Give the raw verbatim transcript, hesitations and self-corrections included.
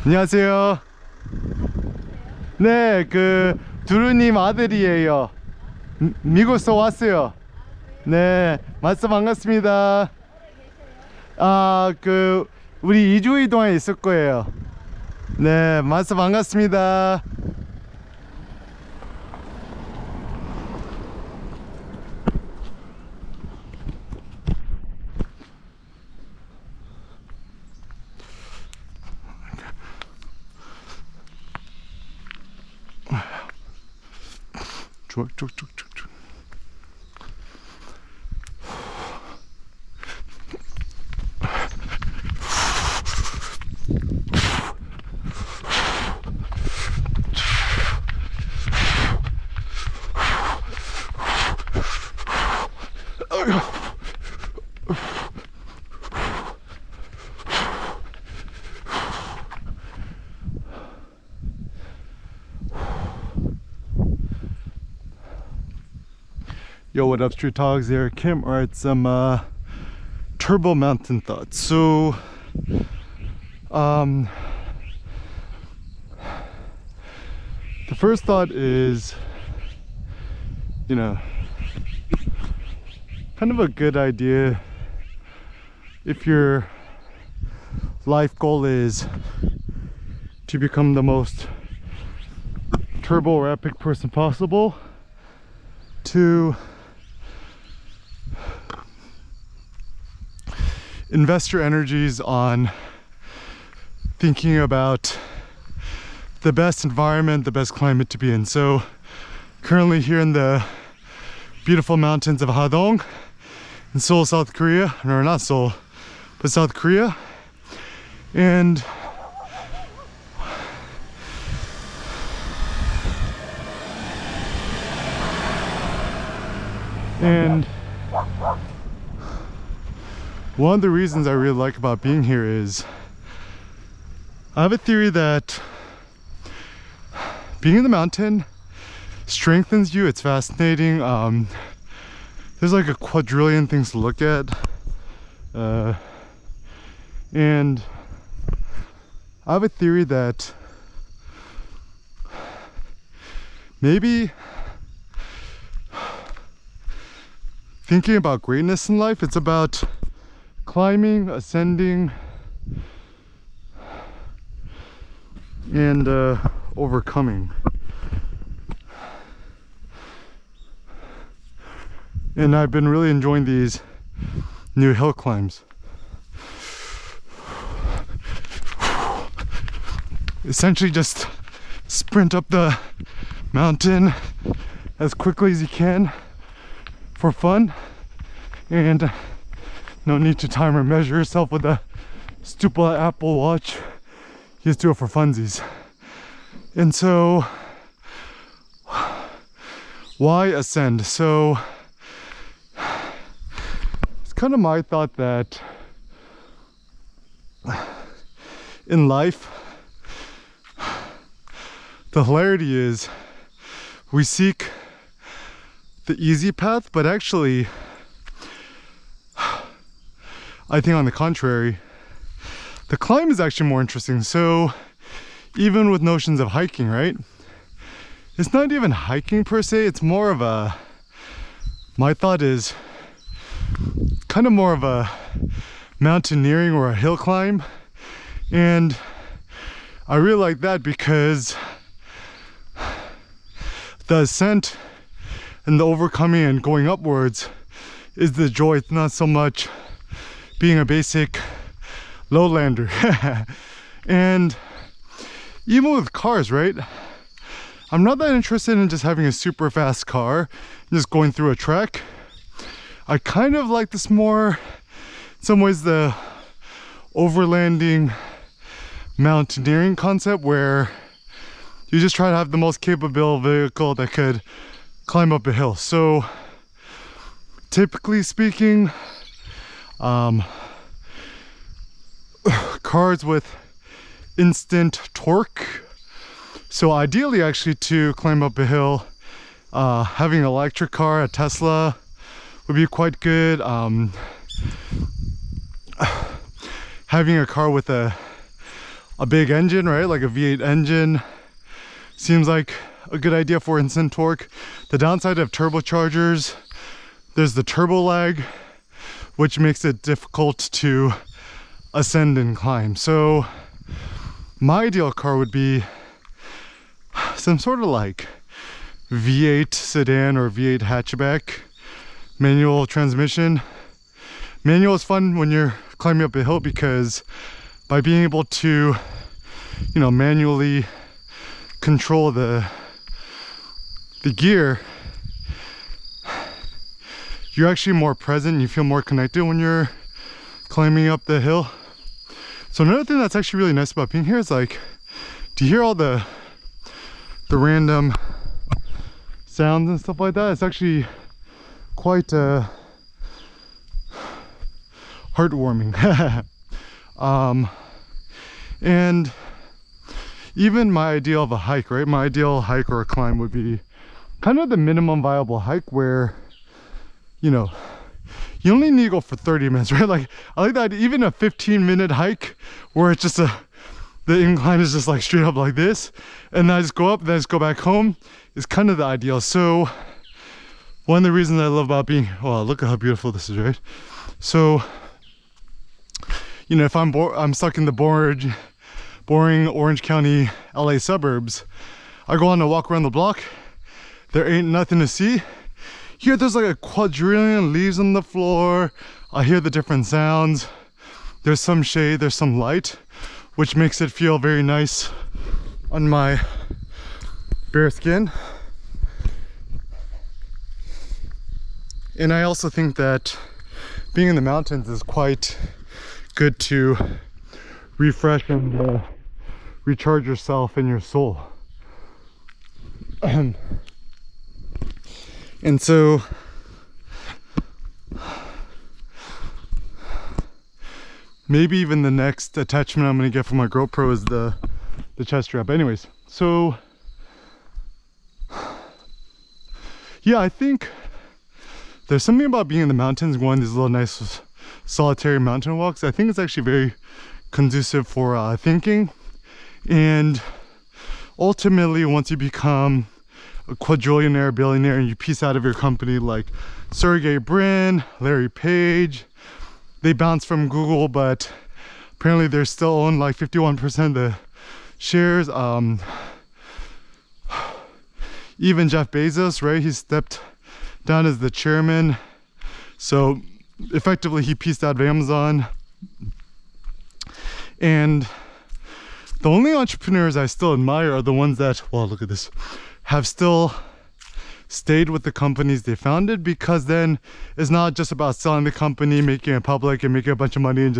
안녕하세요. 네, 그 두루님 아들이에요. 미, 미국에서 왔어요. 네, 만나서 반갑습니다. 아, 그 우리 이 주 동안 있을 거예요. 네, 만나서 반갑습니다. 쭉쭉쭉쭉쭉. Yo, what up, Street Dogs? There, Kim. Alright, some uh, Turbo Mountain thoughts. So, um, the first thought is, you know, kind of a good idea if your life goal is to become the most turbo or epic person possible, to invest your energies on thinking about the best environment, the best climate to be in. So currently here in the beautiful mountains of Hadong in Seoul, South Korea, or not Seoul, but South Korea. And and one of the reasons I really like about being here is I have a theory that being in the mountain strengthens you. It's fascinating. Um, there's like a quadrillion things to look at. Uh, and I have a theory that maybe thinking about greatness in life, it's about climbing, ascending, and uh, overcoming. And I've been really enjoying these new hill climbs. Essentially just sprint up the mountain as quickly as you can for fun, and no need to time or measure yourself with a stupid Apple Watch. You just do it for funsies. And so, why ascend? So, it's kind of my thought that in life, the hilarity is we seek the easy path, but actually, I think on the contrary, the climb is actually more interesting. So even with notions of hiking, right? It's not even hiking per se, it's more of a, my thought is kind of more of a mountaineering or a hill climb. And I really like that because the ascent and the overcoming and going upwards is the joy. It's not so much being a basic lowlander. And even with cars, right? I'm not that interested in just having a super fast car and just going through a trek. I kind of like this more, in some ways, the overlanding mountaineering concept, where you just try to have the most capable vehicle that could climb up a hill. So typically speaking, um, cars with instant torque. So ideally, actually, to climb up a hill, uh, having an electric car, a Tesla, would be quite good. Um, having a car with a a big engine, right? Like a V eight engine seems like a good idea for instant torque. The downside of turbochargers, there's the turbo lag, which makes it difficult to ascend and climb. So my ideal car would be some sort of like V eight sedan or V eight hatchback, manual transmission. Manual is fun when you're climbing up a hill because by being able to, you know, manually control the the gear, you're actually more present, you feel more connected when you're climbing up the hill. So another thing that's actually really nice about being here is like, do you hear all the the random sounds and stuff like that? It's actually quite uh, heartwarming. um, and even my ideal of a hike, right? My ideal hike or a climb would be kind of the minimum viable hike where, you know, you only need to go for thirty minutes, right? Like, I like that. Even a fifteen minute hike where it's just a, the incline is just like straight up like this, and then I just go up, then I just go back home, is kind of the ideal. So one of the reasons I love about being, oh, look at how beautiful this is, right? So, you know, if I'm bo I'm stuck in the boring, boring Orange County, L A suburbs, I go on a walk around the block, there ain't nothing to see. Here there's like a quadrillion leaves on the floor. I hear the different sounds. There's some shade, there's some light, which makes it feel very nice on my bare skin. And I also think that being in the mountains is quite good to refresh and uh, recharge yourself and your soul. And so maybe even the next attachment I'm going to get for my GoPro is the the chest strap. Anyways, so yeah, I think there's something about being in the mountains, going these little nice solitary mountain walks. I think it's actually very conducive for uh, thinking. And ultimately, once you become a quadrillionaire, billionaire, and you piece out of your company like Sergey Brin, Larry Page, they bounced from Google, but apparently they're still own like fifty-one percent of the shares. Um, even Jeff Bezos, right? He stepped down as the chairman. So effectively he pieced out of Amazon. And the only entrepreneurs I still admire are the ones that, well, look at this, have still stayed with the companies they founded, because then it's not just about selling the company, making it public and making a bunch of money and just